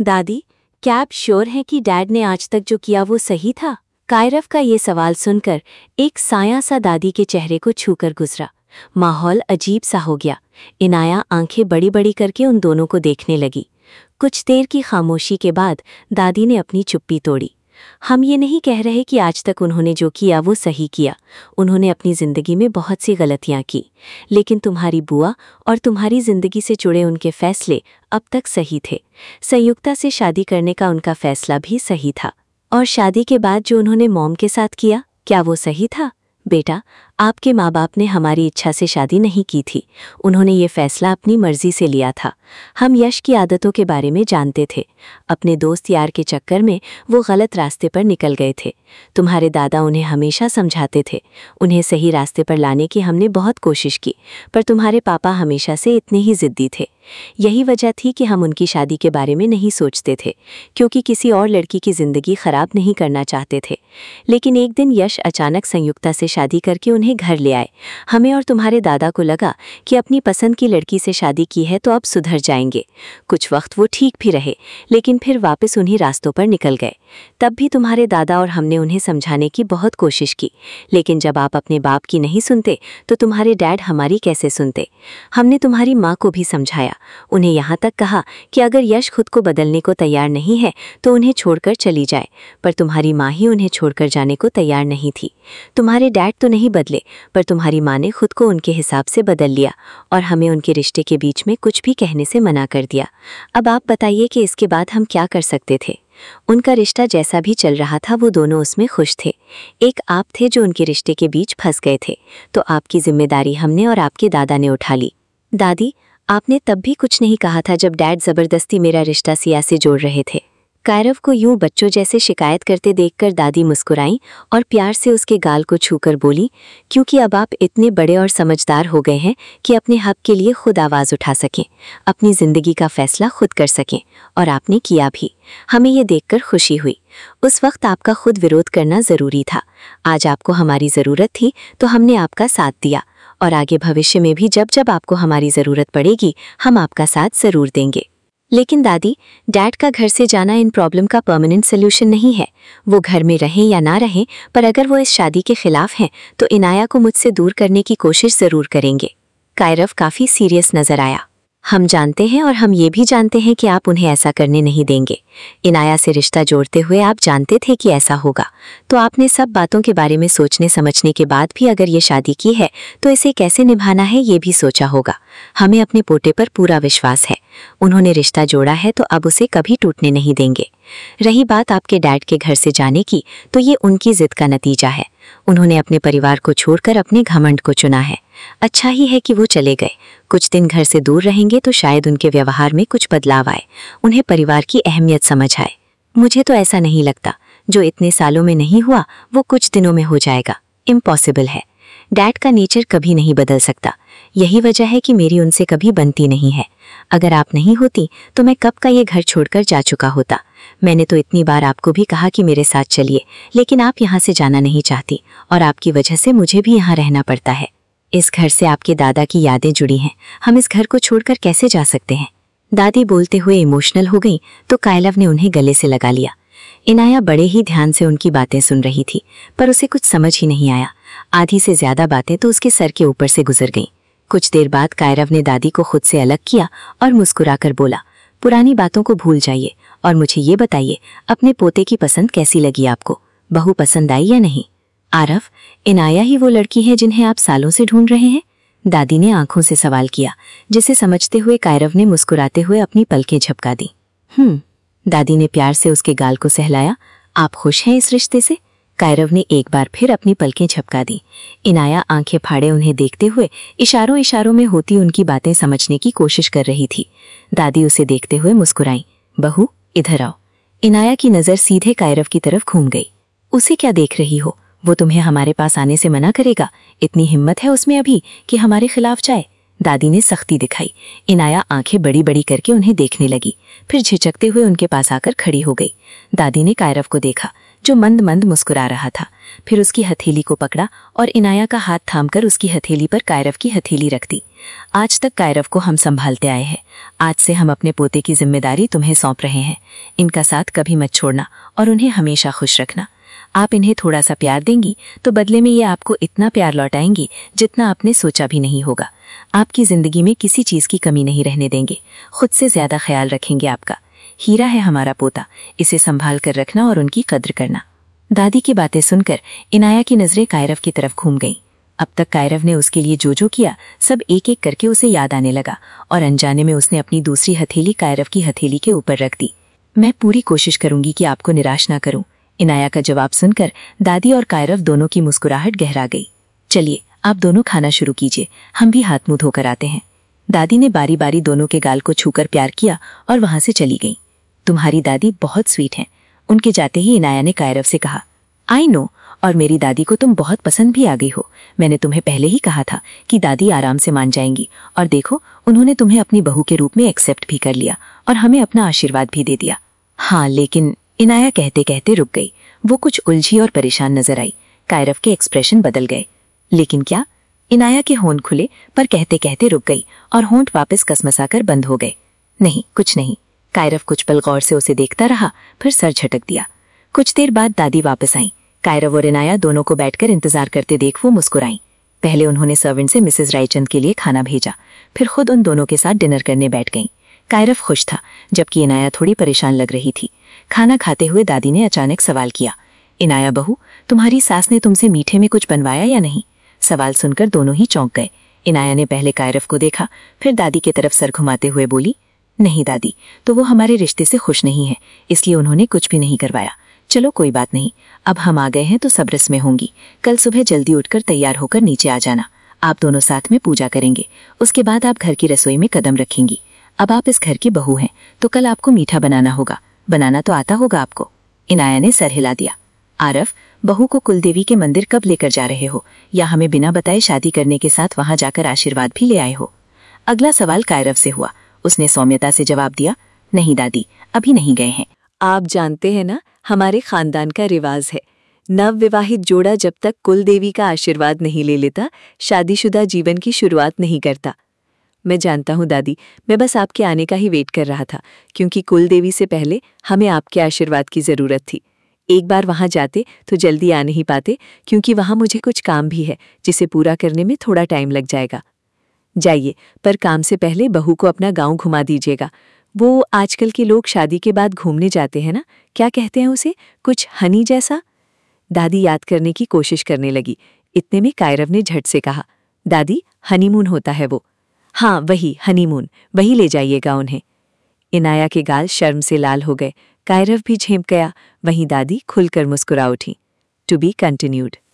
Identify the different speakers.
Speaker 1: दादी, क्या आप श्योर हैं कि डैड ने आज तक जो किया वो सही था? कायरव का ये सवाल सुनकर एक साया सा दादी के चेहरे को छूकर गुजरा। माहौल अजीब सा हो गया। इनाया आंखें बड़ी बड़ी करके उन दोनों को देखने लगी। कुछ देर की खामोशी के बाद दादी ने अपनी चुप्पी तोड़ी। हम ये नहीं कह रहे कि आज तक उन्होंने जो किया वो सही किया। उन्होंने अपनी जिंदगी में बहुत सी गलतियां की, लेकिन तुम्हारी बुआ और तुम्हारी जिंदगी से जुड़े उनके फैसले अब तक सही थे। संयुक्ता से शादी करने का उनका फैसला भी सही था। और शादी के बाद जो उन्होंने मॉम के साथ किया, क्या वो सही था? बेटा, आपके माँ बाप ने हमारी इच्छा से शादी नहीं की थी। उन्होंने ये फैसला अपनी मर्जी से लिया था। हम यश की आदतों के बारे में जानते थे। अपने दोस्त यार के चक्कर में वो गलत रास्ते पर निकल गए थे। तुम्हारे दादा उन्हें हमेशा समझाते थे। उन्हें सही रास्ते पर लाने की हमने बहुत कोशिश की, पर तुम्हारे पापा हमेशा से इतने ही जिद्दी थे। यही वजह थी कि हम उनकी शादी के बारे में नहीं सोचते थे, क्योंकि किसी और लड़की की जिंदगी खराब नहीं करना चाहते थे। लेकिन एक दिन यश अचानक संयुक्ता से शादी करके उन्हें घर ले आए। हमें और तुम्हारे दादा को लगा कि अपनी पसंद की लड़की से शादी की है तो अब सुधर जाएंगे। कुछ वक्त वो ठीक भी रहे, लेकिन फिर वापस उन्हीं रास्तों पर निकल गए। तब भी तुम्हारे दादा और हमने उन्हें समझाने की बहुत कोशिश की, लेकिन जब आप अपने बाप की नहीं सुनते तो तुम्हारे डैड हमारी कैसे सुनते? हमने तुम्हारी माँ को भी समझाया, उन्हें यहाँ तक कहा कि अगर यश खुद को बदलने को तैयार नहीं है तो उन्हें छोड़कर चली जाए, पर तुम्हारी माँ ही उन्हें छोड़कर जाने को तैयार नहीं थी। तुम्हारे डैड तो नहीं बदले, पर तुम्हारी माँ ने खुद को उनके हिसाब से बदल लिया और हमें उनके रिश्ते के बीच में कुछ भी कहने से मना कर दिया। अब आप बताइए कि इसके बाद हम क्या कर सकते थे? उनका रिश्ता जैसा भी चल रहा था वो दोनों उसमें खुश थे। एक आप थे जो उनके रिश्ते के बीच फंस गए थे, तो आपकी जिम्मेदारी हमने और आपके दादा ने उठा ली। दादी, आपने तब भी कुछ नहीं कहा था जब डैड जबरदस्ती मेरा रिश्ता सिया से जोड़ रहे थे। कायरव को यूं बच्चों जैसे शिकायत करते देखकर दादी मुस्कुराईं और प्यार से उसके गाल को छूकर बोली, क्योंकि अब आप इतने बड़े और समझदार हो गए हैं कि अपने हक के लिए खुद आवाज़ उठा सकें, अपनी ज़िंदगी का फैसला खुद कर सकें, और आपने किया भी। हमें ये देखकर खुशी हुई। उस वक्त आपका खुद विरोध करना ज़रूरी था। आज आपको हमारी ज़रूरत थी तो हमने आपका साथ दिया, और आगे भविष्य में भी जब जब आपको हमारी ज़रूरत पड़ेगी हम आपका साथ ज़रूर देंगे। लेकिन दादी, डैड का घर से जाना इन प्रॉब्लम का परमानेंट सोल्यूशन नहीं है। वो घर में रहें या ना रहें, पर अगर वो इस शादी के खिलाफ हैं तो इनाया को मुझसे दूर करने की कोशिश ज़रूर करेंगे। कायरव काफ़ी सीरियस नज़र आया। हम जानते हैं और हम ये भी जानते हैं कि आप उन्हें ऐसा करने नहीं देंगे। इनाया से रिश्ता जोड़ते हुए आप जानते थे कि ऐसा होगा, तो आपने सब बातों के बारे में सोचने समझने के बाद भी अगर ये शादी की है तो इसे कैसे निभाना है ये भी सोचा होगा। हमें अपने पोते पर पूरा विश्वास है। उन्होंने रिश्ता जोड़ा है तो अब उसे कभी टूटने नहीं देंगे। रही बात आपके डैड के घर से जाने की, तो ये उनकी जिद का नतीजा है। उन्होंने अपने परिवार को छोड़कर अपने घमंड को चुना है। अच्छा ही है कि वो चले गए। कुछ दिन घर से दूर रहेंगे तो शायद उनके व्यवहार में कुछ बदलाव आए, उन्हें परिवार की अहमियत समझ आए। मुझे तो ऐसा नहीं लगता। जो इतने सालों में नहीं हुआ वो कुछ दिनों में हो जाएगा। इम्पॉसिबल है। डैड का नेचर कभी नहीं बदल सकता। यही वजह है कि मेरी उनसे कभी बनती नहीं है। अगर आप नहीं होती तो मैं कब का ये घर छोड़कर जा चुका होता। मैंने तो इतनी बार आपको भी कहा कि मेरे साथ चलिए, लेकिन आप यहाँ से जाना नहीं चाहती, और आपकी वजह से मुझे भी यहाँ रहना पड़ता है। इस घर से आपके दादा की यादें जुड़ी हैं। हम इस घर को छोड़कर कैसे जा सकते हैं? दादी बोलते हुए इमोशनल हो गई तो कायलव ने उन्हें गले से लगा लिया। इनाया बड़े ही ध्यान से उनकी बातें सुन रही थी, पर उसे कुछ समझ ही नहीं आया। आधी से ज्यादा बातें तो उसके सर के ऊपर से गुजर गईं। कुछ देर बाद कायरव ने दादी को खुद से अलग किया और मुस्कुराकर बोला, पुरानी बातों को भूल जाइए और मुझे ये बताइए, अपने पोते की पसंद कैसी लगी आपको? बहू पसंद आई या नहीं? आरव, इनाया ही वो लड़की है जिन्हें आप सालों से ढूंढ रहे हैं? दादी ने आंखों से सवाल किया, जिसे समझते हुए कायरव ने मुस्कुराते हुए अपनी पलकें झपका दी। दादी ने प्यार से उसके गाल को सहलाया। आप खुश हैं इस रिश्ते से? कायरव ने एक बार फिर अपनी पलकें झपका दी। इनाया आंखें फाड़े उन्हें देखते हुए इशारों इशारों में होती उनकी बातें समझने की कोशिश कर रही थी। दादी उसे देखते हुए मुस्कुराई। बहू, इधर आओ। इनाया की नज़र सीधे कायरव की तरफ घूम गई। उसे क्या देख रही हो? वो तुम्हें हमारे पास आने से मना करेगा? इतनी हिम्मत है उसमें अभी कि हमारे खिलाफ जाए? दादी ने सख्ती दिखाई। इनाया आंखें बड़ी बड़ी करके उन्हें देखने लगी, फिर झिझकते हुए उनके पास आकर खड़ी हो गई। दादी ने कायरव को देखा जो मंद मंद मुस्कुरा रहा था, फिर उसकी हथेली को पकड़ा और इनाया का हाथ थामकर उसकी हथेली पर कायरव की हथेली रख दी। आज तक कायरव को हम संभालते आए हैं, आज से हम अपने पोते की जिम्मेदारी तुम्हें सौंप रहे हैं। इनका साथ कभी मत छोड़ना और उन्हें हमेशा खुश रखना। आप इन्हें थोड़ा सा प्यार देंगी तो बदले में ये आपको इतना प्यार लौटाएंगी जितना आपने सोचा भी नहीं होगा। आपकी जिंदगी में किसी चीज की कमी नहीं रहने देंगे, खुद से ज्यादा ख्याल रखेंगे आपका। हीरा है हमारा पोता, इसे संभाल कर रखना और उनकी कद्र करना। दादी की बातें सुनकर इनाया की नजरें कायरव की तरफ घूम गईं। अब तक कायरव ने उसके लिए जो जो किया सब एक एक करके उसे याद आने लगा और अनजाने में उसने अपनी दूसरी हथेली कायरव की हथेली के ऊपर रख दी। मैं पूरी कोशिश करूंगी कि आपको निराश ना करूं। इनाया का जवाब सुनकर दादी और कायरव दोनों की मुस्कुराहट गहरा गई। चलिए आप दोनों खाना शुरू कीजिए, हम भी हाथ मुंह धोकर आते हैं। दादी ने बारी बारी दोनों के गाल को छूकर प्यार किया और वहां से चली गई। तुम्हारी दादी बहुत स्वीट हैं। उनके जाते ही इनाया ने कायरव से कहा, आई नो, और मेरी दादी को तुम बहुत पसंद भी आ गई हो। मैंने तुम्हें पहले ही कहा था कि दादी आराम से मान जाएंगी, और देखो उन्होंने तुम्हें अपनी बहू के रूप में एक्सेप्ट भी कर लिया और हमें अपना आशीर्वाद भी दे दिया। हाँ लेकिन, इनाया कहते कहते रुक गई। वो कुछ उलझी और परेशान नजर आई। कायरव के एक्सप्रेशन बदल गए। लेकिन क्या? इनाया के होंठ खुले पर कहते कहते रुक गई और होंठ वापस कसमसाकर बंद हो गए। नहीं, कुछ नहीं। कायरव कुछ पल गौर से उसे देखता रहा, फिर सर झटक दिया। कुछ देर बाद दादी वापस आई। कायरव और इनाया दोनों को बैठकर इंतजार करते देख वो मुस्कुराई। पहले उन्होंने सर्वेंट से मिसेस रायचंद के लिए खाना भेजा, फिर खुद उन दोनों के साथ डिनर करने बैठ गईं। कायरव खुश था, जबकि इनाया थोड़ी परेशान लग रही थी। खाना खाते हुए दादी ने अचानक सवाल किया, इनाया बहू, तुम्हारी सास ने तुमसे मीठे में कुछ बनवाया या नहीं? सवाल सुनकर दोनों ही चौंक गए। इनाया ने पहले कायरव को देखा, फिर दादी की तरफ सर घुमाते हुए बोली, नहीं दादी, तो वो हमारे रिश्ते से खुश नहीं है, इसलिए उन्होंने कुछ भी नहीं करवाया। चलो कोई बात नहीं, अब हम आ गए हैं तो सब रस्में होंगी। कल सुबह जल्दी उठकर तैयार होकर नीचे आ जाना। आप दोनों साथ में पूजा करेंगे, उसके बाद आप घर की रसोई में कदम रखेंगी। अब आप इस घर की बहू हैं, तो कल आपको मीठा बनाना होगा। बनाना तो आता होगा आपको? इनाया ने सर हिला दिया। आरव, बहू को कुलदेवी के मंदिर कब लेकर जा रहे हो, या हमें बिना बताए शादी करने के साथ वहां जाकर आशीर्वाद भी ले आए हो? अगला सवाल कायरव से हुआ। उसने सौम्यता से जवाब दिया, नहीं दादी, अभी नहीं गए हैं।
Speaker 2: आप जानते हैं ना, हमारे खानदान का रिवाज है, नवविवाहित जोड़ा जब तक कुलदेवी का आशीर्वाद नहीं ले लेता, शादीशुदा जीवन की शुरुआत नहीं करता। मैं जानता हूँ दादी, मैं बस आपके आने का ही वेट कर रहा था, क्योंकि कुलदेवी से पहले हमें आपके आशीर्वाद की जरूरत थी। एक बार वहां जाते तो जल्दी आ नहीं पाते, क्योंकि वहां मुझे कुछ काम भी है जिसे पूरा करने में थोड़ा टाइम लग जाएगा। जाइए, पर काम से पहले बहू को अपना गांव घुमा दीजिएगा। वो आजकल के लोग शादी के बाद घूमने जाते हैं ना, क्या कहते हैं उसे, कुछ हनी जैसा? दादी याद करने की कोशिश करने लगी। इतने में कायरव ने झट से कहा, दादी, हनीमून होता है वो। हाँ वही हनीमून, वही ले जाइएगा उन्हें। इनाया के गाल शर्म से लाल हो गए। कायरव भी झेंप गया। वहीं दादी खुलकर मुस्कुरा उठी। To be continued.